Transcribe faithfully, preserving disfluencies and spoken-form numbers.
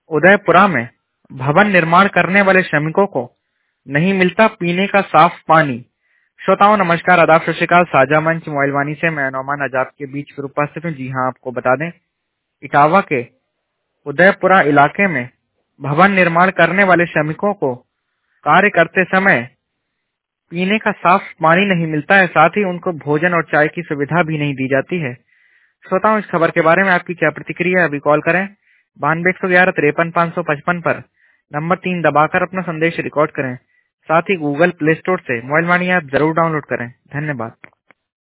उदयपुरा में भवन निर्माण करने वाले श्रमिकों को नहीं मिलता पीने का साफ पानी। श्रोताओं नमस्कार, आदाब, सत श्री अकाल। साझा मंच मोबाइल वाणी से मैं नौमान आजाद के बीच फिर उपस्थित हूँ। जी हाँ, आपको बता दें, इटावा के उदयपुरा इलाके में भवन निर्माण करने वाले श्रमिकों को कार्य करते समय पीने का साफ पानी नहीं मिलता है, साथ ही उनको भोजन और चाय की सुविधा भी नहीं दी जाती है। श्रोताओं, इस खबर के बारे में आपकी क्या प्रतिक्रिया है? अभी कॉल करें बानवे एक सौ ग्यारह तिरपन पाँच सौ पचपन पर नंबर तीन दबाकर अपना संदेश रिकॉर्ड करें। साथ ही गूगल प्ले स्टोर से मोबाइल वाणी ऐप जरूर डाउनलोड करें। धन्यवाद।